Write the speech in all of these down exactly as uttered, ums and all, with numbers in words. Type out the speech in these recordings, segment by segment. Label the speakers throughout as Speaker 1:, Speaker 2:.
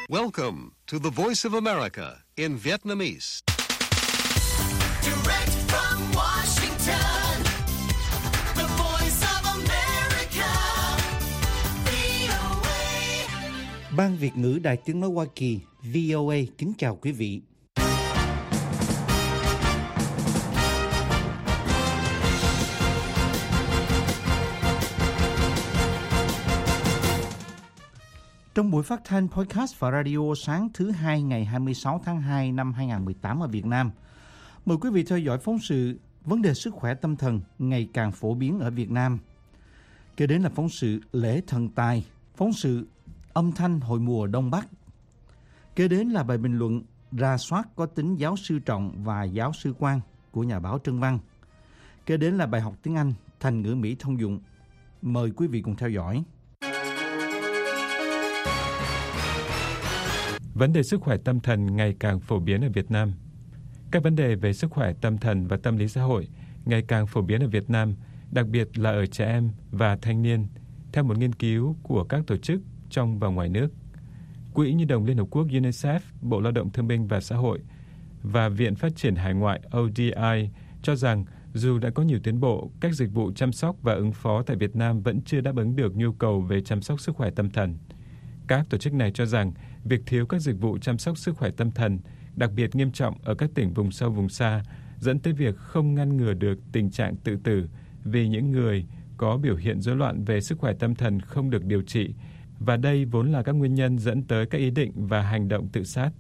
Speaker 1: Welcome to the Voice of America in Vietnamese.
Speaker 2: Direct from Washington, the Voice of America, vê o a.
Speaker 3: Ban Việt ngữ Đài Tiếng nói Hoa Kỳ vê o a kính chào quý vị. Trong buổi phát thanh podcast và radio sáng thứ hai ngày hai mươi sáu tháng hai năm hai nghìn không trăm mười tám ở Việt Nam, mời quý vị theo dõi phóng sự vấn đề sức khỏe tâm thần ngày càng phổ biến ở Việt Nam. Kế đến là phóng sự lễ thần tài, phóng sự âm thanh hội mùa Đông Bắc. Kế đến là bài bình luận rà soát có tính giáo sư trọng và giáo sư quan của nhà báo Trân Văn. Kế đến là bài học tiếng Anh thành ngữ Mỹ thông dụng. Mời quý vị cùng theo dõi.
Speaker 4: Vấn đề sức khỏe tâm thần ngày càng phổ biến ở Việt Nam. Các vấn đề về sức khỏe tâm thần và tâm lý xã hội ngày càng phổ biến ở Việt Nam, đặc biệt là ở trẻ em và thanh niên, theo một nghiên cứu của các tổ chức trong và ngoài nước. Quỹ Nhi đồng Liên Hợp Quốc UNICEF, Bộ Lao động Thương binh và Xã hội và Viện Phát triển Hải ngoại O D I cho rằng dù đã có nhiều tiến bộ, các dịch vụ chăm sóc và ứng phó tại Việt Nam vẫn chưa đáp ứng được nhu cầu về chăm sóc sức khỏe tâm thần. Các tổ chức này cho rằng việc thiếu các dịch vụ chăm sóc sức khỏe tâm thần, đặc biệt nghiêm trọng ở các tỉnh vùng sâu vùng xa, dẫn tới việc không ngăn ngừa được tình trạng tự tử vì những người có biểu hiện rối loạn về sức khỏe tâm thần không được điều trị, và đây vốn là các nguyên nhân dẫn tới các ý định và hành động tự sát.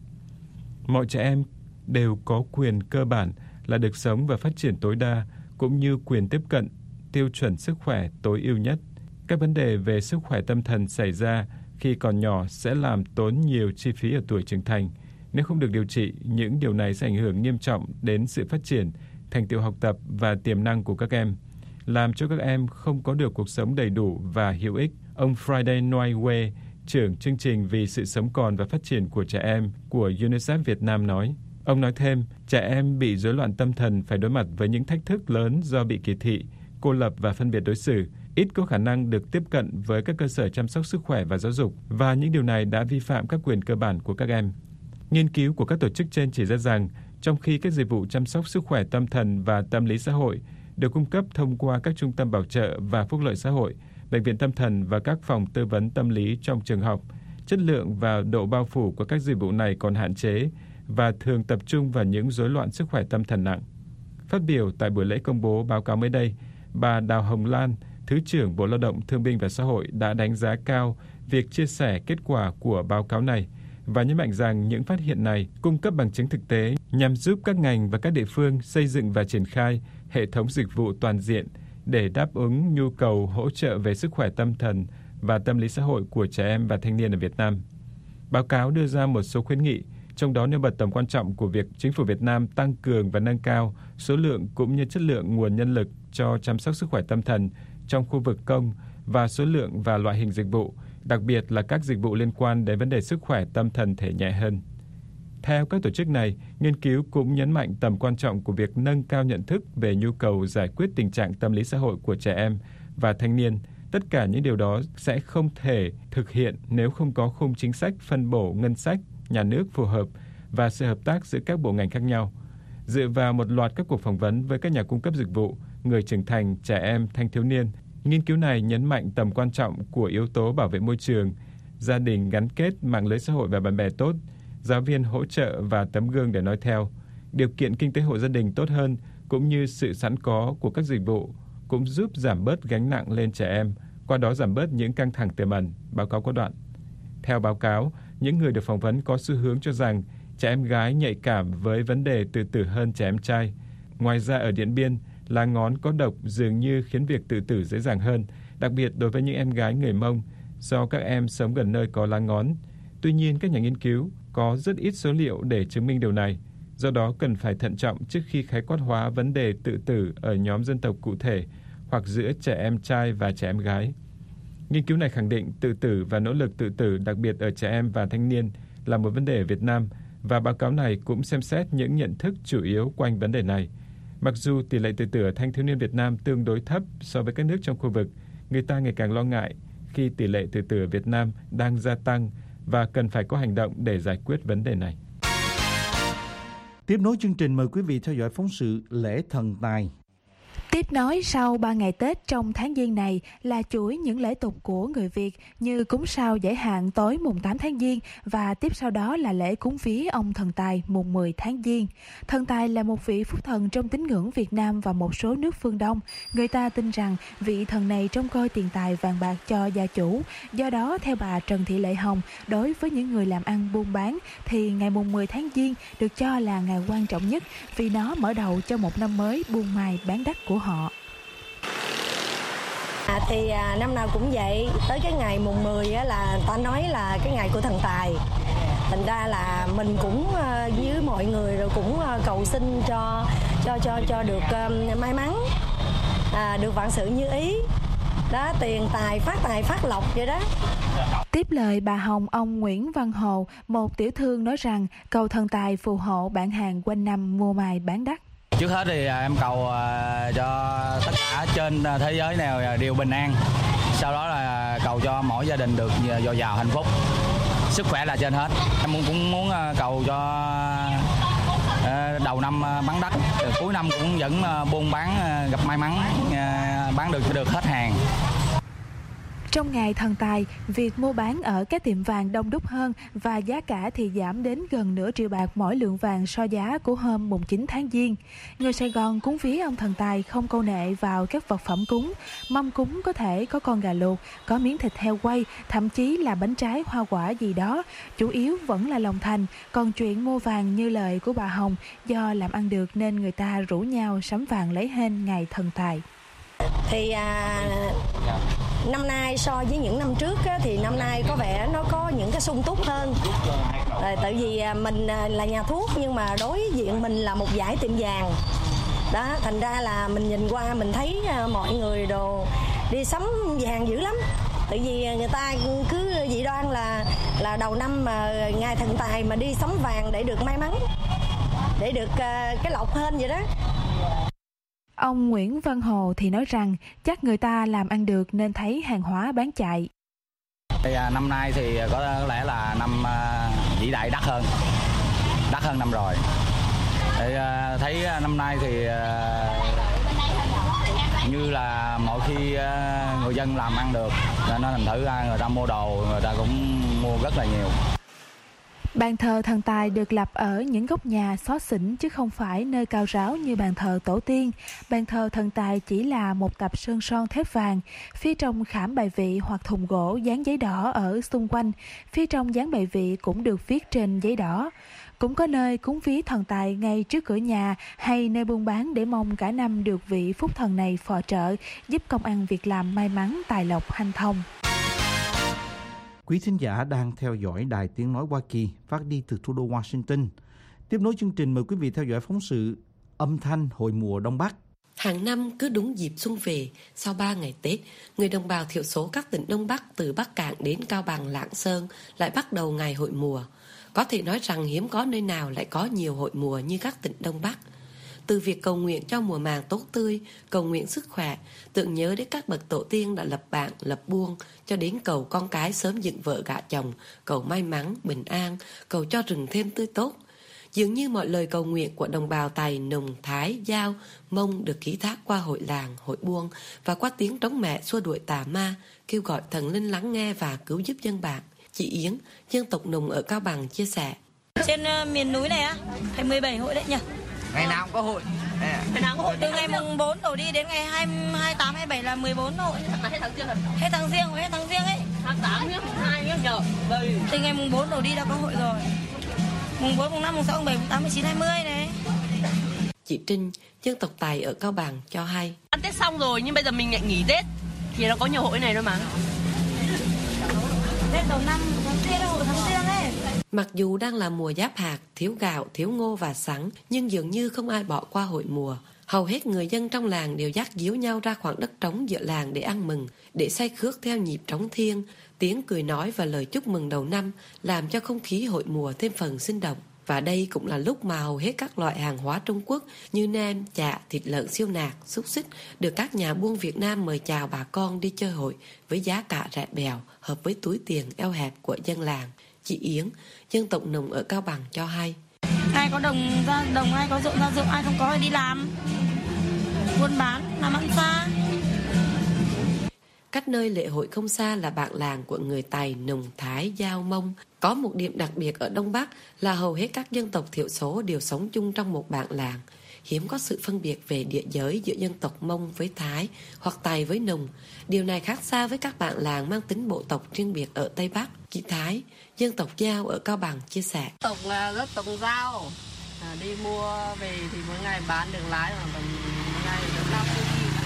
Speaker 4: Mọi trẻ em đều có quyền cơ bản là được sống và phát triển tối đa, cũng như quyền tiếp cận tiêu chuẩn sức khỏe tối ưu nhất. Các vấn đề về sức khỏe tâm thần xảy ra khi còn nhỏ sẽ làm tốn nhiều chi phí ở tuổi trưởng thành. Nếu không được điều trị, những điều này sẽ ảnh hưởng nghiêm trọng đến sự phát triển, thành tựu học tập và tiềm năng của các em, làm cho các em không có được cuộc sống đầy đủ và hữu ích. Ông Friday Noi Wei, trưởng chương trình vì sự sống còn và phát triển của trẻ em của UNICEF Việt Nam nói. Ông nói thêm, trẻ em bị rối loạn tâm thần phải đối mặt với những thách thức lớn do bị kỳ thị, cô lập và phân biệt đối xử, ít có khả năng được tiếp cận với các cơ sở chăm sóc sức khỏe và giáo dục, và những điều này đã vi phạm các quyền cơ bản của các em. Nghiên cứu của các tổ chức trên chỉ ra rằng, trong khi các dịch vụ chăm sóc sức khỏe tâm thần và tâm lý xã hội được cung cấp thông qua các trung tâm bảo trợ và phúc lợi xã hội, bệnh viện tâm thần và các phòng tư vấn tâm lý trong trường học, chất lượng và độ bao phủ của các dịch vụ này còn hạn chế và thường tập trung vào những rối loạn sức khỏe tâm thần nặng. Phát biểu tại buổi lễ công bố báo cáo mới đây, bà Đào Hồng Lan, Thứ trưởng Bộ Lao động Thương binh và Xã hội đã đánh giá cao việc chia sẻ kết quả của báo cáo này và nhấn mạnh rằng những phát hiện này cung cấp bằng chứng thực tế nhằm giúp các ngành và các địa phương xây dựng và triển khai hệ thống dịch vụ toàn diện để đáp ứng nhu cầu hỗ trợ về sức khỏe tâm thần và tâm lý xã hội của trẻ em và thanh niên ở Việt Nam. Báo cáo đưa ra một số khuyến nghị, trong đó nêu bật tầm quan trọng của việc chính phủ Việt Nam tăng cường và nâng cao số lượng cũng như chất lượng nguồn nhân lực cho chăm sóc sức khỏe tâm thần trong khu vực công và số lượng và loại hình dịch vụ, đặc biệt là các dịch vụ liên quan đến vấn đề sức khỏe tâm thần thể nhẹ hơn. Theo các tổ chức này, nghiên cứu cũng nhấn mạnh tầm quan trọng của việc nâng cao nhận thức về nhu cầu giải quyết tình trạng tâm lý xã hội của trẻ em và thanh niên. Tất cả những điều đó sẽ không thể thực hiện nếu không có khung chính sách phân bổ ngân sách nhà nước phù hợp và sự hợp tác giữa các bộ ngành khác nhau. Dựa vào một loạt các cuộc phỏng vấn với các nhà cung cấp dịch vụ, người trưởng thành, trẻ em, thanh thiếu niên, nghiên cứu này nhấn mạnh tầm quan trọng của yếu tố bảo vệ môi trường, gia đình gắn kết, mạng lưới xã hội và bạn bè tốt, giáo viên hỗ trợ và tấm gương để nói theo, điều kiện kinh tế hộ gia đình tốt hơn, cũng như sự sẵn có của các dịch vụ cũng giúp giảm bớt gánh nặng lên trẻ em, qua đó giảm bớt những căng thẳng tiềm ẩn, báo cáo có đoạn. Theo báo cáo, những người được phỏng vấn có xu hướng cho rằng trẻ em gái nhạy cảm với vấn đề tự tử hơn trẻ em trai. Ngoài ra ở Điện Biên, lá ngón có độc dường như khiến việc tự tử dễ dàng hơn, đặc biệt đối với những em gái người Mông, do các em sống gần nơi có lá ngón. Tuy nhiên, các nhà nghiên cứu có rất ít số liệu để chứng minh điều này, do đó cần phải thận trọng trước khi khái quát hóa vấn đề tự tử ở nhóm dân tộc cụ thể hoặc giữa trẻ em trai và trẻ em gái. Nghiên cứu này khẳng định tự tử và nỗ lực tự tử, đặc biệt ở trẻ em và thanh niên, là một vấn đề ở Việt Nam, và báo cáo này cũng xem xét những nhận thức chủ yếu quanh vấn đề này. Mặc dù tỷ lệ tự tử ở thanh thiếu niên Việt Nam tương đối thấp so với các nước trong khu vực, người ta ngày càng lo ngại khi tỷ lệ tự tử ở Việt Nam đang gia tăng và cần phải có hành động để giải quyết vấn đề này.
Speaker 3: Tiếp nối chương trình, mời quý vị theo dõi phóng sự Lễ Thần Tài.
Speaker 5: Tiếp nối sau ba ngày Tết trong tháng Giêng này là chuỗi những lễ tục của người Việt như cúng sao giải hạn tối mùng tám tháng Giêng và tiếp sau đó là lễ cúng vía ông Thần Tài mùng mười tháng Giêng. Thần Tài là một vị phúc thần trong tín ngưỡng Việt Nam và một số nước phương Đông. Người ta tin rằng vị thần này trông coi tiền tài vàng bạc cho gia chủ. Do đó, theo bà Trần Thị Lệ Hồng, đối với những người làm ăn buôn bán thì ngày mùng mười tháng Giêng được cho là ngày quan trọng nhất vì nó mở đầu cho một năm mới buôn mài bán đắt của họ.
Speaker 6: À, thì à, năm nào cũng vậy, tới cái ngày mùng mười á, là ta nói là cái ngày của thần tài. Thành ra là mình cũng à, với mọi người rồi cũng à, cầu xin cho cho cho cho được à, may mắn, à, được vạn sự như ý. Đó, tiền tài phát tài phát lộc vậy đó.
Speaker 5: Tiếp lời bà Hồng, ông Nguyễn Văn Hồ, một tiểu thương nói rằng cầu thần tài phù hộ bạn hàng quanh năm mua mài bán đắt.
Speaker 7: Trước hết thì em cầu uh, cho tất cả trên thế giới này đều bình an. Sau đó là cầu cho mỗi gia đình được dồi dào hạnh phúc. Sức khỏe là trên hết. Em cũng muốn cầu cho uh, đầu năm bán đắt, cuối năm cũng vẫn buôn bán gặp may mắn, uh, bán được được hết hàng.
Speaker 5: Trong ngày thần tài, việc mua bán ở các tiệm vàng đông đúc hơn và giá cả thì giảm đến gần nửa triệu bạc mỗi lượng vàng so giá của hôm mùng chín tháng Giêng. Người Sài Gòn cúng vía ông thần tài không câu nệ vào các vật phẩm cúng. Mâm cúng có thể có con gà luộc, có miếng thịt heo quay, thậm chí là bánh trái hoa quả gì đó. Chủ yếu vẫn là lòng thành, còn chuyện mua vàng như lời của bà Hồng, do làm ăn được nên người ta rủ nhau sắm vàng lấy hên ngày thần tài.
Speaker 6: Thì à, năm nay so với những năm trước á, thì năm nay có vẻ nó có những cái sung túc hơn. À, tại vì mình là nhà thuốc nhưng mà đối diện mình là một dãy tiệm vàng. Đó, thành ra là mình nhìn qua mình thấy mọi người đồ đi sắm vàng dữ lắm. Tại vì người ta cứ dị đoan là là đầu năm mà ngày thần tài mà đi sắm vàng để được may mắn, để được uh, cái lộc hơn vậy đó.
Speaker 5: Ông Nguyễn Văn Hồ thì nói rằng chắc người ta làm ăn được nên thấy hàng hóa bán chạy.
Speaker 7: Thì, à, năm nay thì có lẽ là năm à, vĩ đại đắt hơn, đắt hơn năm rồi. Thì, à, thấy năm nay thì à, như là mỗi khi à, người dân làm ăn được, nên nó thành thử ra người ta mua đồ, người ta cũng mua rất là nhiều.
Speaker 5: Bàn thờ thần tài được lập ở những góc nhà xó xỉnh chứ không phải nơi cao ráo như bàn thờ tổ tiên. Bàn thờ thần tài chỉ là một tập sơn son thép vàng. Phía trong khảm bài vị hoặc thùng gỗ dán giấy đỏ ở xung quanh. Phía trong dán bài vị cũng được viết trên giấy đỏ. Cũng có nơi cúng vía thần tài ngay trước cửa nhà hay nơi buôn bán để mong cả năm được vị phúc thần này phò trợ, giúp công ăn việc làm may mắn, tài lộc, hanh thông.
Speaker 3: Quý thính giả đang theo dõi Đài Tiếng Nói Hoa Kỳ phát đi từ thủ đô Washington. Tiếp nối chương trình, mời quý vị theo dõi phóng sự Âm thanh hội mùa Đông Bắc.
Speaker 8: Hàng năm cứ đúng dịp xuân về, sau ba ngày Tết, người đồng bào thiểu số các tỉnh Đông Bắc từ Bắc Kạn đến Cao Bằng, Lạng Sơn lại bắt đầu ngày hội mùa. Có thể nói rằng hiếm có nơi nào lại có nhiều hội mùa như các tỉnh Đông Bắc. Từ việc cầu nguyện cho mùa màng tốt tươi, cầu nguyện sức khỏe, tưởng nhớ đến các bậc tổ tiên đã lập bạn, lập buông, cho đến cầu con cái sớm dựng vợ gả chồng, cầu may mắn, bình an, cầu cho rừng thêm tươi tốt. Dường như mọi lời cầu nguyện của đồng bào Tày, Nùng, Thái, Dao, Mông được ký thác qua hội làng, hội buông và qua tiếng trống mẹ xua đuổi tà ma, kêu gọi thần linh lắng nghe và cứu giúp dân bản. Chị Yến, dân tộc Nùng ở Cao Bằng chia sẻ.
Speaker 9: Trên uh, miền núi này á, hay mười bảy hội đấy nhỉ?
Speaker 10: Ngày nào cũng có hội.
Speaker 9: Ngày nào cũng hội. Từ ngày mùng bốn đổ đi đến ngày hai mươi tám, hai mươi bảy là mười bốn hội. Hết tháng riêng rồi. Hết tháng riêng, hết tháng riêng ấy. Tháng tám nhá, mùng hai nhá nhờ. Từ ngày mùng bốn đổ đi đã có hội rồi. Mùng bốn, mùng năm, mùng sáu, mùng bảy, mùng tám, mùng chín, hai mươi này.
Speaker 8: Chị Trinh, dân tộc Tài ở Cao Bằng cho hay.
Speaker 11: Ăn Tết xong rồi nhưng bây giờ mình lại nghỉ Tết thì nó có nhiều hội này thôi mà.
Speaker 9: Tết đầu năm, tháng riêng, hội tháng riêng ấy.
Speaker 8: Mặc dù đang là mùa giáp hạt, thiếu gạo, thiếu ngô và sắn, nhưng dường như không ai bỏ qua hội mùa. Hầu hết người dân trong làng đều dắt díu nhau ra khoảng đất trống giữa làng để ăn mừng, để say khước theo nhịp trống thiêng, tiếng cười nói và lời chúc mừng đầu năm làm cho không khí hội mùa thêm phần sinh động. Và đây cũng là lúc mà hầu hết các loại hàng hóa Trung Quốc như nem, chả, thịt lợn siêu nạc, xúc xích được các nhà buôn Việt Nam mời chào bà con đi chơi hội với giá cả rẻ bèo, hợp với túi tiền eo hẹp của dân làng. Chị Yến, dân tộc Nùng ở Cao Bằng cho hay.
Speaker 9: Ai có đồng ra đồng, ai có ruộng ra ruộng, ai không có thì đi làm, buôn bán, làm ăn xa.
Speaker 8: Cách nơi lễ hội không xa là bản làng của người Tày, Nùng, Thái, Dao, Mông. Có một điểm đặc biệt ở Đông Bắc là hầu hết các dân tộc thiểu số đều sống chung trong một bản làng. Hiếm có sự phân biệt về địa giới giữa dân tộc Mông với Thái hoặc Tày với Nùng. Điều này khác xa với các bản làng mang tính bộ tộc riêng biệt ở Tây Bắc. Chị Thái, dân tộc Dao ở Cao Bằng chia sẻ.
Speaker 11: Tộc là rất tộc Dao. À, đi mua về thì mỗi ngày bán được lái khoảng tầm mỗi ngày được năm mươi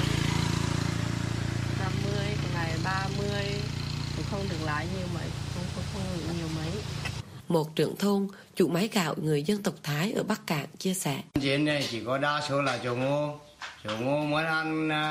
Speaker 11: năm mươi, ngày ba mươi, cũng không được lái nhiều mấy, không không không được nhiều mấy.
Speaker 8: Một trưởng thôn, chủ máy gạo người dân tộc Thái ở Bắc Cạn chia sẻ.
Speaker 10: Trên này chỉ có đa số là chỗ ngô, chỗ ngô muốn ăn uh,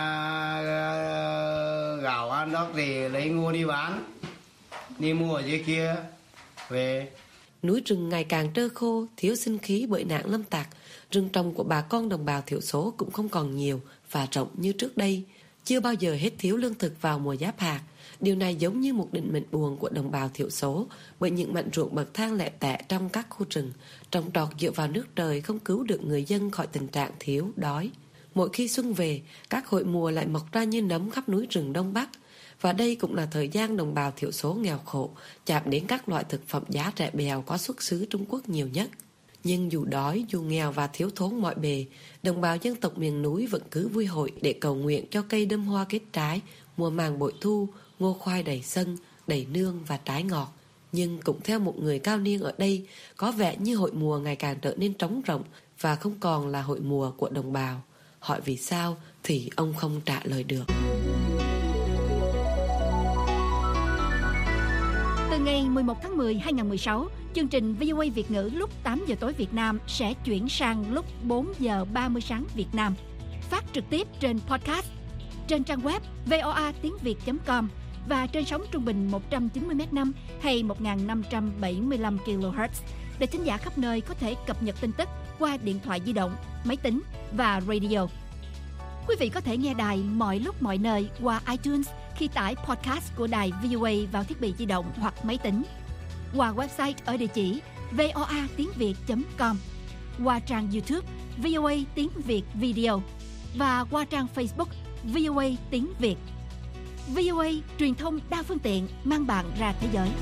Speaker 10: gạo ăn đó thì lấy ngô đi bán, đi mua ở dưới kia về.
Speaker 8: Núi rừng ngày càng trơ khô, thiếu sinh khí bởi nạn lâm tặc. Rừng trồng của bà con đồng bào thiểu số cũng không còn nhiều và rộng như trước đây. Chưa bao giờ hết thiếu lương thực vào mùa giáp hạt. Điều này giống như một định mệnh buồn của đồng bào thiểu số, bởi những mảnh ruộng bậc thang lẻ tẻ trong các khu rừng, trồng trọt dựa vào nước trời không cứu được người dân khỏi tình trạng thiếu, đói. Mỗi khi xuân về, các hội mùa lại mọc ra như nấm khắp núi rừng Đông Bắc. Và đây cũng là thời gian đồng bào thiểu số nghèo khổ chạm đến các loại thực phẩm giá rẻ bèo có xuất xứ Trung Quốc nhiều nhất. Nhưng dù đói, dù nghèo và thiếu thốn mọi bề, đồng bào dân tộc miền núi vẫn cứ vui hội để cầu nguyện cho cây đơm hoa kết trái, mùa màng bội thu, ngô khoai đầy sân, đầy nương và trái ngọt. Nhưng cũng theo một người cao niên ở đây, có vẻ như hội mùa ngày càng trở nên trống rỗng và không còn là hội mùa của đồng bào. Hỏi vì sao thì ông không trả lời được.
Speaker 12: Từ ngày mười một tháng mười năm hai nghìn không trăm mười sáu, chương trình vê o a Việt ngữ lúc tám giờ tối Việt Nam sẽ chuyển sang lúc bốn giờ ba mươi sáng Việt Nam. Phát trực tiếp trên podcast, trên trang web voa tiếng việt chấm com và trên sóng trung bình một trăm chín mươi mét năm hay một nghìn năm trăm bảy mươi lăm ki lô héc. Để thính giả khắp nơi có thể cập nhật tin tức qua điện thoại di động, máy tính và radio. Quý vị có thể nghe đài mọi lúc mọi nơi qua iTunes khi tải podcast của đài vê o a vào thiết bị di động hoặc máy tính, qua website ở địa chỉ voa tiếng việt chấm com, qua trang YouTube vê o a tiếng Việt Video và qua trang Facebook vê o a tiếng Việt. vê o a truyền thông đa phương tiện mang bạn ra thế giới.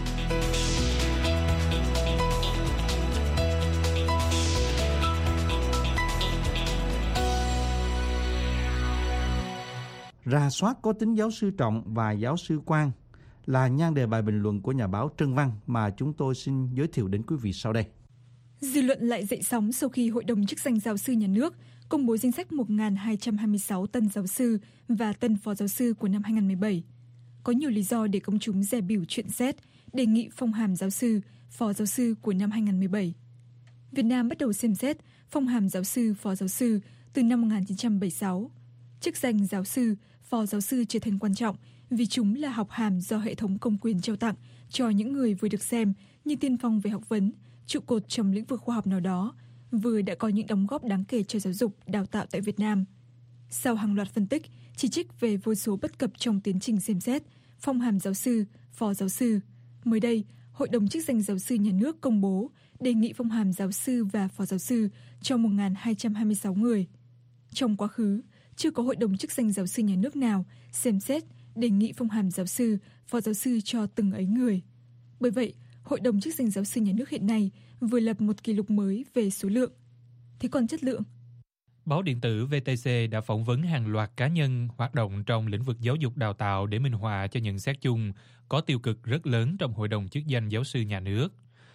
Speaker 3: Rà soát có tính giáo sư trọng và giáo sư quan là nhan đề bài bình luận của nhà báo Trân Văn mà chúng tôi xin giới thiệu đến quý vị sau đây.
Speaker 13: Dư luận lại dậy sóng sau khi Hội đồng chức danh giáo sư nhà nước công bố danh sách một nghìn hai trăm hai mươi sáu tân giáo sư và tân phó giáo sư của năm hai nghìn không trăm mười bảy. Có nhiều lý do để công chúng dè bỉu chuyện xét, đề nghị phong hàm giáo sư, phó giáo sư của năm hai nghìn không trăm mười bảy. Việt Nam bắt đầu xem xét phong hàm giáo sư, phó giáo sư từ năm một nghìn chín trăm bảy mươi sáu. Chức danh giáo sư, phó giáo sư trở thành quan trọng vì chúng là học hàm do hệ thống công quyền trao tặng cho những người vừa được xem như tiên phong về học vấn, trụ cột trong lĩnh vực khoa học nào đó, vừa đã có những đóng góp đáng kể cho giáo dục, đào tạo tại Việt Nam. Sau hàng loạt phân tích, chỉ trích về vô số bất cập trong tiến trình xem xét, phong hàm giáo sư, phó giáo sư, mới đây, Hội đồng chức danh giáo sư nhà nước công bố đề nghị phong hàm giáo sư và phó giáo sư cho một nghìn hai trăm hai mươi sáu người. Trong quá khứ, chưa có Hội đồng chức danh giáo sư nhà nước nào xem xét đề nghị phong hàm giáo sư, phó giáo sư cho từng ấy người. Bởi vậy, Hội đồng chức danh giáo sư nhà nước hiện nay vừa lập một kỷ lục mới về số lượng. Thế còn chất lượng?
Speaker 4: Báo điện tử vê tê xê đã phỏng vấn hàng loạt cá nhân hoạt động trong lĩnh vực giáo dục đào tạo để minh họa cho nhận xét chung có tiêu cực rất lớn trong Hội đồng chức danh giáo sư nhà nước.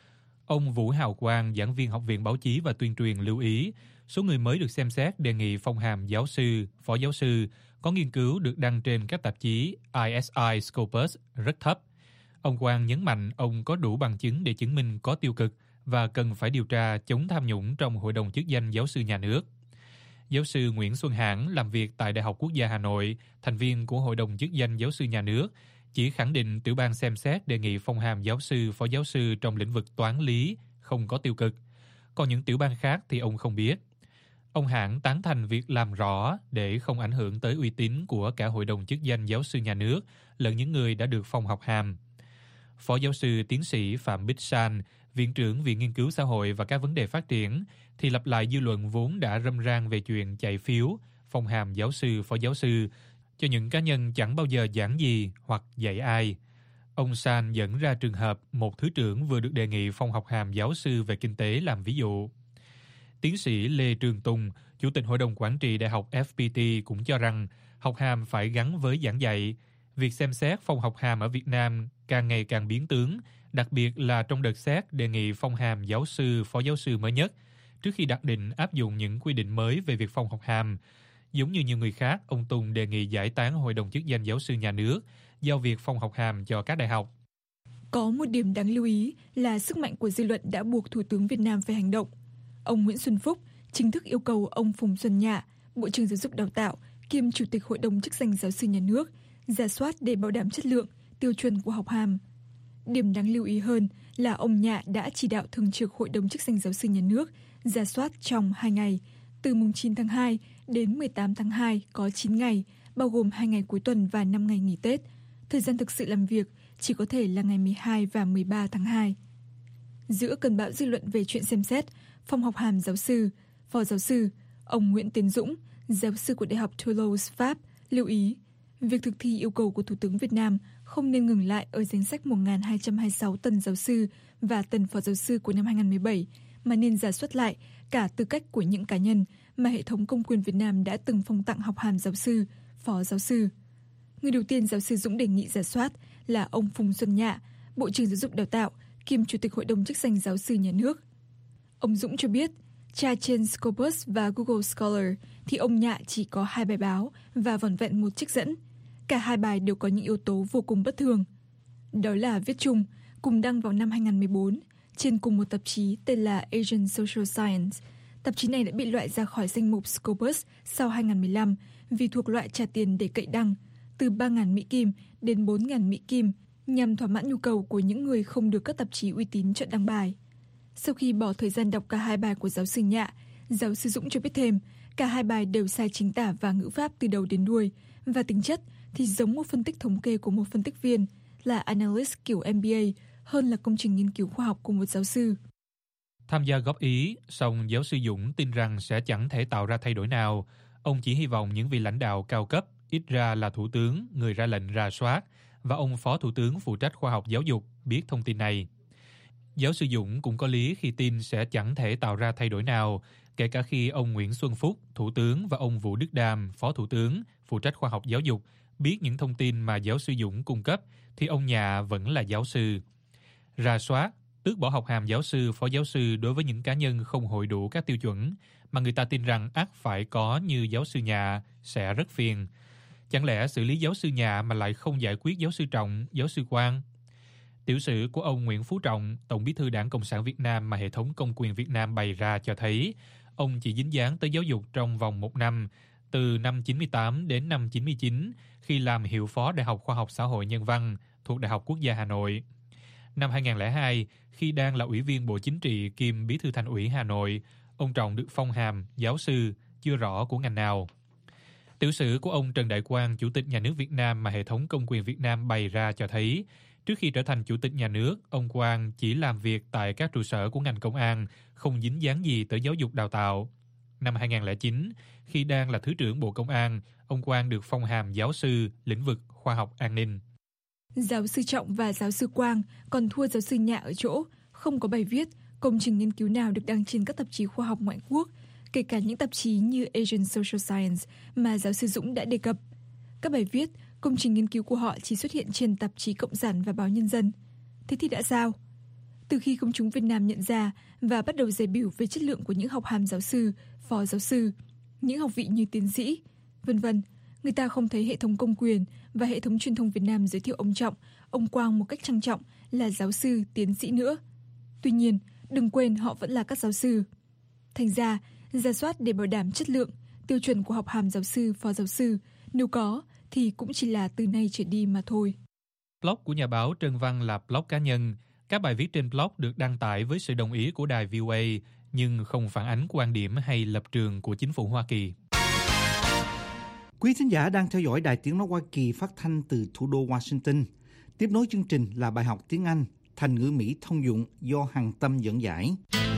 Speaker 4: Ông Vũ Hào Quang, giảng viên Học viện Báo chí và Tuyên truyền lưu ý, số người mới được xem xét đề nghị phong hàm giáo sư, phó giáo sư có nghiên cứu được đăng trên các tạp chí i ét i Scopus rất thấp. Ông Quang nhấn mạnh ông có đủ bằng chứng để chứng minh có tiêu cực và cần phải điều tra chống tham nhũng trong Hội đồng chức danh giáo sư nhà nước. Giáo sư Nguyễn Xuân Hãn làm việc tại Đại học Quốc gia Hà Nội, thành viên của Hội đồng chức danh giáo sư nhà nước, chỉ khẳng định tiểu ban xem xét đề nghị phong hàm giáo sư, phó giáo sư trong lĩnh vực toán lý không có tiêu cực. Còn những tiểu ban khác thì ông không biết. Ông Hãn tán thành việc làm rõ để không ảnh hưởng tới uy tín của cả Hội đồng chức danh giáo sư nhà nước lẫn những người đã được phong học hàm.
Speaker 14: Phó giáo sư tiến sĩ Phạm Bích San, Viện trưởng Viện Nghiên cứu Xã hội và các vấn đề phát triển, thì lặp lại dư luận vốn đã râm ran về chuyện chạy phiếu, phong hàm giáo sư, phó giáo sư cho những cá nhân chẳng bao giờ giảng gì hoặc dạy ai. Ông San dẫn ra trường hợp một thứ trưởng vừa được đề nghị phong học hàm giáo sư về kinh tế làm ví dụ. Tiến sĩ Lê Trường Tùng, Chủ tịch Hội đồng Quản trị Đại học ép pê tê cũng cho rằng học hàm phải gắn với giảng dạy. Việc xem xét phong học hàm ở Việt Nam càng ngày càng biến tướng, đặc biệt là trong đợt xét đề nghị phong hàm giáo sư, phó giáo sư mới nhất, trước khi đặt định áp dụng những quy định mới về việc phong học hàm. Giống như nhiều người khác, ông Tùng đề nghị giải tán Hội đồng chức danh giáo sư nhà nước, giao việc phong học hàm cho các đại học.
Speaker 13: Có một điểm đáng lưu ý là sức mạnh của dư luận đã buộc Thủ tướng Việt Nam phải hành động. Ông Nguyễn Xuân Phúc chính thức yêu cầu ông Phùng Xuân Nhạ, Bộ trưởng Giáo dục Đào tạo kiêm Chủ tịch Hội đồng chức danh giáo sư nhà nước, rà soát để bảo đảm chất lượng, tiêu chuẩn của học hàm. Điểm đáng lưu ý hơn là ông Nhạ đã chỉ đạo Thường trực Hội đồng chức danh giáo sư nhà nước rà soát trong hai ngày, từ mùng chín tháng hai đến mười tám tháng hai có chín ngày, bao gồm hai ngày cuối tuần và năm ngày nghỉ Tết. Thời gian thực sự làm việc chỉ có thể là ngày mười hai và mười ba tháng hai. Giữa cơn bão dư luận về chuyện xem xét phong học hàm giáo sư, phó giáo sư, ông Nguyễn Tiến Dũng, giáo sư của Đại học Toulouse, Pháp, lưu ý việc thực thi yêu cầu của Thủ tướng Việt Nam không nên ngừng lại ở danh sách một nghìn hai trăm hai mươi sáu tần giáo sư và tần phó giáo sư của năm hai nghìn không trăm mười bảy, mà nên rà soát lại cả tư cách của những cá nhân mà hệ thống công quyền Việt Nam đã từng phong tặng học hàm giáo sư, phó giáo sư. Người đầu tiên giáo sư Dũng đề nghị rà soát là ông Phùng Xuân Nhạ, Bộ trưởng Giáo dục Đào tạo, kiêm Chủ tịch Hội đồng chức danh giáo sư nhà nước. Ông Dũng cho biết, tra trên Scopus và Google Scholar thì ông Nhạ chỉ có hai bài báo và vỏn vẹn một trích dẫn. Cả hai bài đều có những yếu tố vô cùng bất thường. Đó là viết chung, cùng đăng vào năm hai nghìn không trăm mười bốn, trên cùng một tạp chí tên là Asian Social Science. Tạp chí này đã bị loại ra khỏi danh mục Scopus sau hai nghìn không trăm mười lăm vì thuộc loại trả tiền để cậy đăng, từ ba nghìn Mỹ Kim đến bốn nghìn Mỹ Kim, nhằm thỏa mãn nhu cầu của những người không được các tạp chí uy tín chọn đăng bài. Sau khi bỏ thời gian đọc cả hai bài của giáo sư Nhạ, giáo sư Dũng cho biết thêm, cả hai bài đều sai chính tả và ngữ pháp từ đầu đến đuôi, và tính chất thì giống một phân tích thống kê của một phân tích viên, là analyst kiểu em bê a, hơn là công trình nghiên cứu khoa học của một giáo sư.
Speaker 14: Tham gia góp ý, song giáo sư Dũng tin rằng sẽ chẳng thể tạo ra thay đổi nào. Ông chỉ hy vọng những vị lãnh đạo cao cấp, ít ra là thủ tướng, người ra lệnh rà soát, và ông phó thủ tướng phụ trách khoa học giáo dục biết thông tin này. Giáo sư Dũng cũng có lý khi tin sẽ chẳng thể tạo ra thay đổi nào, kể cả khi ông Nguyễn Xuân Phúc, thủ tướng, và ông Vũ Đức Đam, phó thủ tướng, phụ trách khoa học giáo dục, biết những thông tin mà giáo sư Dũng cung cấp, thì ông Nhạ vẫn là giáo sư. Rà soát, tước bỏ học hàm giáo sư, phó giáo sư đối với những cá nhân không hội đủ các tiêu chuẩn mà người ta tin rằng ắt phải có như giáo sư Nhạ sẽ rất phiền. Chẳng lẽ xử lý giáo sư Nhạ mà lại không giải quyết giáo sư Trọng, giáo sư Quang? Tiểu sử của ông Nguyễn Phú Trọng, Tổng bí thư Đảng Cộng sản Việt Nam mà hệ thống công quyền Việt Nam bày ra cho thấy, ông chỉ dính dáng tới giáo dục trong vòng một năm, từ năm chín mươi tám đến năm chín mươi chín, khi làm hiệu phó Đại học Khoa học Xã hội Nhân văn thuộc Đại học Quốc gia Hà Nội. Năm hai nghìn không trăm lẻ hai, khi đang là Ủy viên Bộ Chính trị kiêm Bí thư Thành ủy Hà Nội, ông Trọng được phong hàm giáo sư, chưa rõ của ngành nào. Tiểu sử của ông Trần Đại Quang, Chủ tịch Nhà nước Việt Nam mà hệ thống công quyền Việt Nam bày ra cho thấy, trước khi trở thành Chủ tịch Nhà nước, ông Quang chỉ làm việc tại các trụ sở của ngành công an, không dính dáng gì tới giáo dục đào tạo. Năm hai nghìn không trăm lẻ chín, khi đang là Thứ trưởng Bộ Công an, ông Quang được phong hàm giáo sư lĩnh vực khoa học an ninh.
Speaker 13: Giáo sư Trọng và giáo sư Quang còn thua giáo sư Nhạ ở chỗ không có bài viết, công trình nghiên cứu nào được đăng trên các tạp chí khoa học ngoại quốc, kể cả những tạp chí như Asian Social Science mà giáo sư Dũng đã đề cập. Các bài viết, công trình nghiên cứu của họ chỉ xuất hiện trên tạp chí Cộng sản và báo Nhân dân. Thế thì đã sao? Từ khi công chúng Việt Nam nhận ra và bắt đầu dè bỉu về chất lượng của những học hàm giáo sư, phó giáo sư, những học vị như tiến sĩ, vân vân, người ta không thấy hệ thống công quyền và hệ thống truyền thông Việt Nam giới thiệu ông Trọng, ông Quang một cách trang trọng là giáo sư, tiến sĩ nữa. Tuy nhiên, đừng quên họ vẫn là các giáo sư. Thành ra, rà soát để bảo đảm chất lượng, tiêu chuẩn của học hàm giáo sư, phó giáo sư, nếu có thì cũng chỉ là từ nay trở đi mà thôi.
Speaker 14: Blog của nhà báo Trần Văn là blog cá nhân. Các bài viết trên blog được đăng tải với sự đồng ý của đài vê o a, nhưng không phản ánh quan điểm hay lập trường của chính phủ Hoa Kỳ.
Speaker 3: Quý thính giả đang theo dõi Đài Tiếng nói Hoa Kỳ phát thanh từ thủ đô Washington. Tiếp nối chương trình là bài học tiếng Anh, thành ngữ Mỹ thông dụng do Hằng Tâm dẫn giải.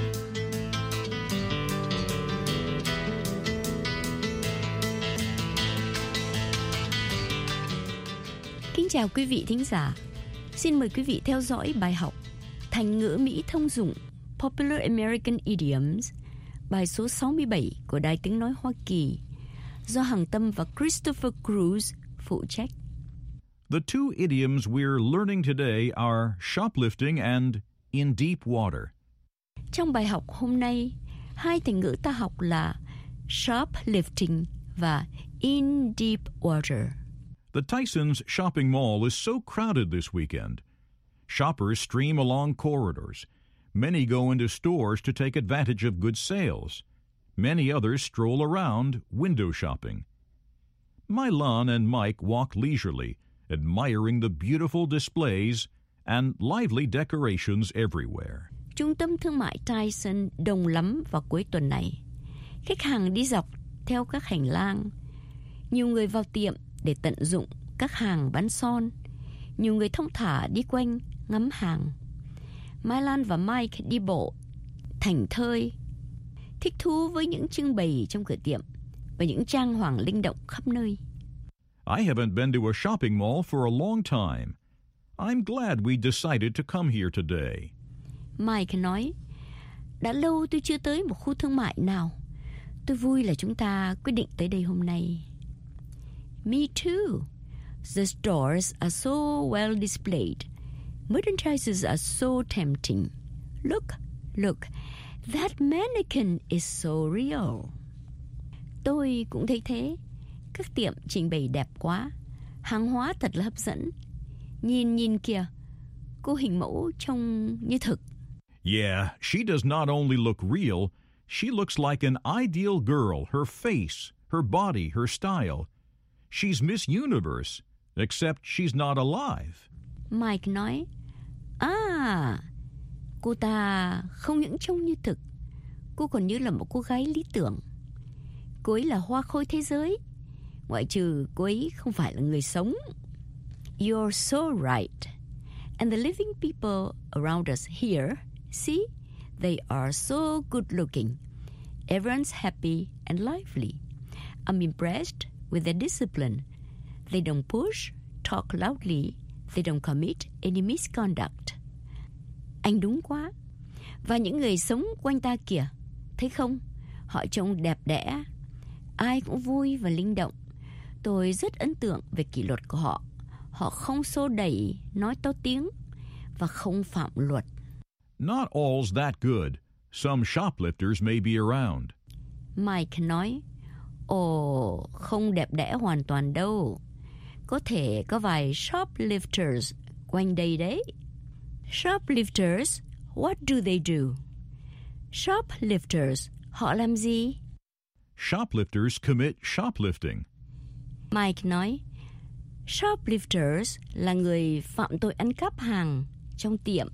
Speaker 15: Kính chào quý vị thính giả. Xin mời quý vị theo dõi bài học thành ngữ Mỹ thông dụng Popular American Idioms, bài số sáu mươi bảy của Đài Tiếng Nói Hoa Kỳ, do Hằng Tâm và Christopher Cruz phụ trách.
Speaker 16: The two idioms we're learning today are shoplifting and in deep water.
Speaker 15: Trong bài học hôm nay, hai thành ngữ ta học là shoplifting và in deep water.
Speaker 16: The Tyson's shopping mall is so crowded this weekend. Shoppers stream along corridors. Many go into stores to take advantage of good sales. Many others stroll around window shopping. Mylon and Mike walk leisurely, admiring the beautiful displays and lively decorations everywhere.
Speaker 15: Trung tâm thương mại Tyson đông lắm vào cuối tuần này. Khách hàng đi dọc theo các hành lang. Nhiều người vào tiệm để tận dụng các hàng bán son. Nhiều người thong thả đi quanh ngắm hàng. Mai Lan và Mike đi bộ thảnh thơi, thích thú với những trưng bày trong cửa tiệm và những trang hoàng linh động khắp nơi.
Speaker 16: I haven't been to a shopping mall for a long time. I'm glad we decided to come here today.
Speaker 15: Mike nói, đã lâu tôi chưa tới một khu thương mại nào. Tôi vui là chúng ta quyết định tới đây hôm nay. Me too. The stores are so well displayed. Merchandises are so tempting. Look, look, that mannequin is so real. Tôi cũng thấy thế. Các tiệm trình bày đẹp quá. Hàng hóa thật là hấp dẫn. Nhìn nhìn kìa, cô hình mẫu trông như thực.
Speaker 16: Yeah, she does not only look real, she looks like an ideal girl. Her face, her body, her style. She's Miss Universe, except she's not alive.
Speaker 15: Mike nói, à, cô ta không những trông như thực, cô còn như là một cô gái lý tưởng. Cô ấy là hoa khôi thế giới, ngoại trừ cô ấy không phải là người sống. You're so right. And the living people around us here, see, they are so good looking. Everyone's happy and lively. I'm impressed with their discipline. They don't push, talk loudly. They don't commit any misconduct. Anh đúng quá. Và những người sống quanh ta kìa, thấy không? Họ trông đẹp đẽ. Ai cũng vui và linh động. Tôi rất ấn tượng về kỷ luật của họ. Họ không xô đẩy, nói to tiếng và không phạm luật.
Speaker 16: Not all's that good. Some shoplifters may be around.
Speaker 15: Mike nói, ồ, không đẹp đẽ hoàn toàn đâu. Có thể có vài shoplifters quanh đây đấy. Shoplifters, what do they do? Shoplifters, họ làm gì?
Speaker 16: Shoplifters commit shoplifting.
Speaker 15: Mike nói, shoplifters là người phạm tội ăn cắp hàng trong tiệm.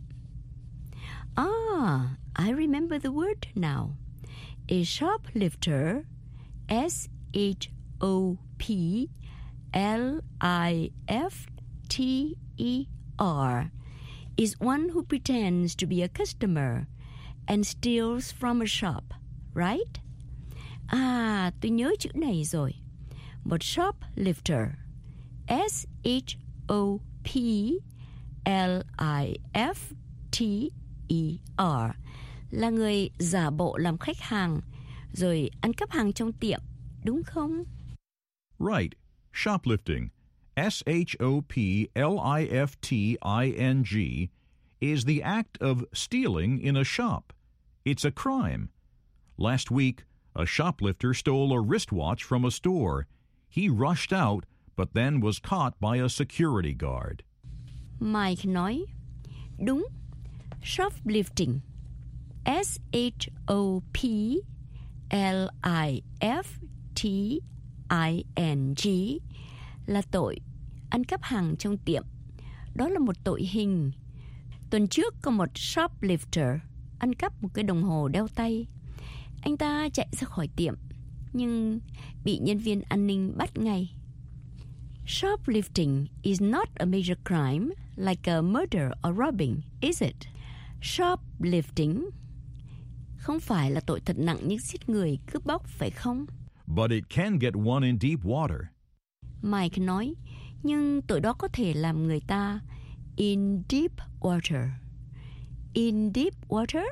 Speaker 15: Ah, I remember the word now. A shoplifter, S H O P L I F T E R, is one who pretends to be a customer and steals from a shop, right? À, tôi nhớ chữ này rồi. Một shoplifter, S H O P L I F T E R, là người giả bộ làm khách hàng rồi ăn cắp hàng trong tiệm, đúng không?
Speaker 16: Right. Shoplifting, S H O P L I F T I N G, is the act of stealing in a shop. It's a crime. Last week, a shoplifter stole a wristwatch from a store. He rushed out, but then was caught by a security guard.
Speaker 15: Mike nói, đúng, shoplifting, S H O P L I F T I N G, là tội ăn cắp hàng trong tiệm. Đó là một tội hình. Tuần trước có một shoplifter ăn cắp một cái đồng hồ đeo tay. Anh ta chạy ra khỏi tiệm, nhưng bị nhân viên an ninh bắt ngay. Shoplifting is not a major crime, like a murder or robbing, is it? Shoplifting không phải là tội thật nặng như giết người, cướp bóc, phải không?
Speaker 16: But it can get one in deep water.
Speaker 15: Mike nói, nhưng tội đó có thể làm người ta in deep water. In deep water?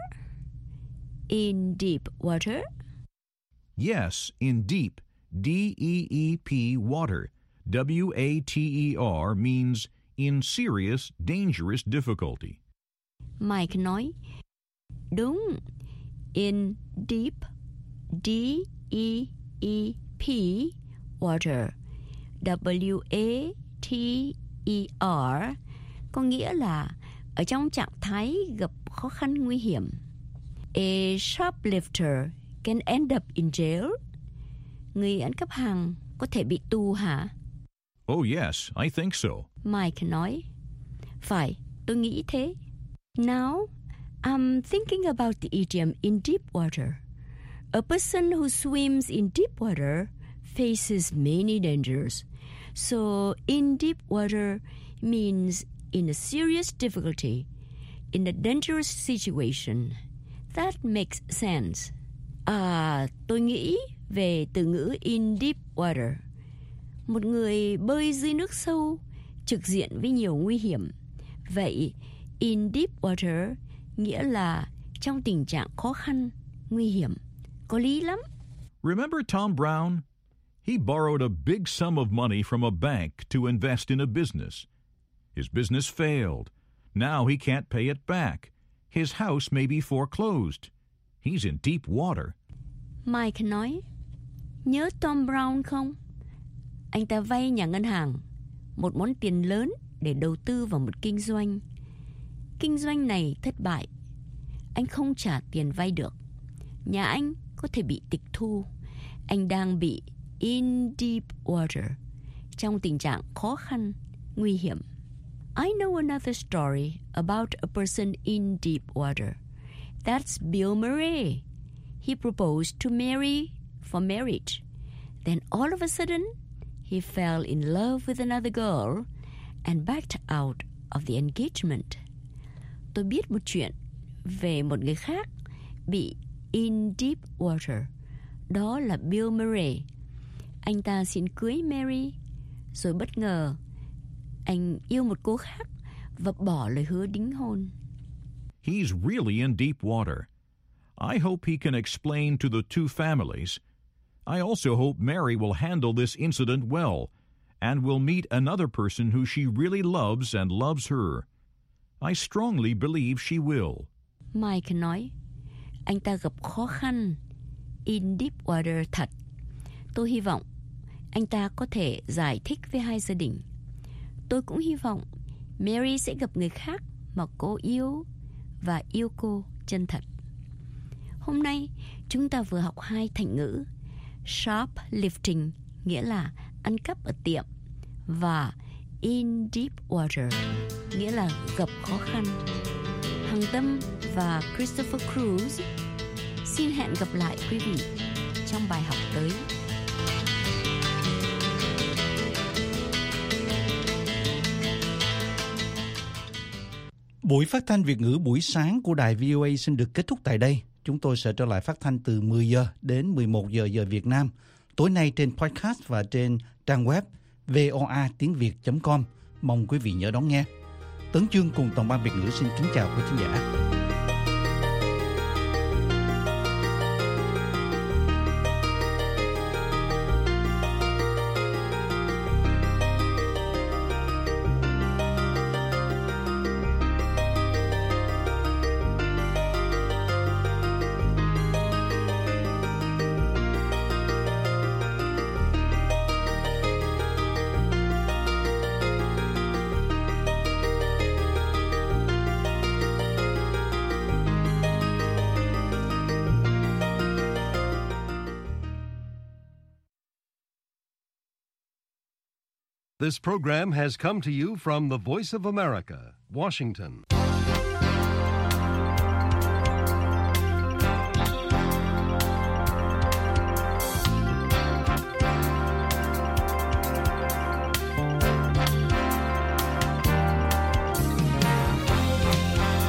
Speaker 15: In deep water?
Speaker 16: Yes, in deep, D E E P water. W A T E R means in serious, dangerous difficulty.
Speaker 15: Mike nói, đúng, in deep, D E E P water. W A T E R có nghĩa là ở trong trạng thái gặp khó khăn nguy hiểm. A shoplifter can end up in jail. Người ăn cắp hàng có thể bị tù hả?
Speaker 16: Oh yes, I think so.
Speaker 15: Mike nói, phải, tôi nghĩ thế. Now, I'm thinking about the idiom in deep water. A person who swims in deep water faces many dangers. So, in deep water means in a serious difficulty, in a dangerous situation. That makes sense. À, tôi nghĩ về từ ngữ in deep water. Một người bơi dưới nước sâu, trực diện với nhiều nguy hiểm. Vậy, in deep water nghĩa là trong tình trạng khó khăn, nguy hiểm. Có lý lắm.
Speaker 16: Remember Tom Brown? He borrowed a big sum of money from a bank to invest in a business. His business failed. Now he can't pay it back. His house may be foreclosed. He's in deep water.
Speaker 15: Mike nói, nhớ Tom Brown không? Anh ta vay nhà ngân hàng một món tiền lớn để đầu tư vào một kinh doanh. Kinh doanh này thất bại. Anh không trả tiền vay được. Nhà anh có thể bị tịch thu. Anh đang bị in deep water, trong tình trạng khó khăn, nguy hiểm. I know another story about a person in deep water. That's Bill Murray. He proposed to Mary for marriage. Then all of a sudden, he fell in love with another girl and backed out of the engagement. Tôi biết một chuyện về một người khác bị in deep water. Đó là Bill Murray. Anh ta xin cưới Mary, rồi bất ngờ anh yêu một cô khác và bỏ lời hứa đính hôn.
Speaker 16: He's really in deep water. I hope he can explain to the two families. I also hope Mary will handle this incident well and will meet another person who she really loves and loves her. I strongly believe she will.
Speaker 15: Mike nói, anh ta gặp khó khăn, in deep water thật. Tôi hy vọng anh ta có thể giải thích với hai gia đình. Tôi cũng hy vọng Mary sẽ gặp người khác mà cô yêu và yêu cô chân thật. Hôm nay chúng ta vừa học hai thành ngữ shoplifting nghĩa là ăn cắp ở tiệm và in deep water nghĩa là gặp khó khăn. Hằng Tâm và Christopher Cruz xin hẹn gặp lại quý vị trong bài học tới.
Speaker 3: Buổi phát thanh Việt ngữ buổi sáng của đài vê o a xin được kết thúc tại đây. Chúng tôi sẽ trở lại phát thanh từ mười giờ đến mười một giờ giờ Việt Nam. Tối nay trên podcast và trên trang web voa tiếng việt chấm com. Mong quý vị nhớ đón nghe. Tấn Chương cùng toàn ban Việt ngữ xin kính chào quý khán giả.
Speaker 1: This program has come to you from the Voice of America, Washington.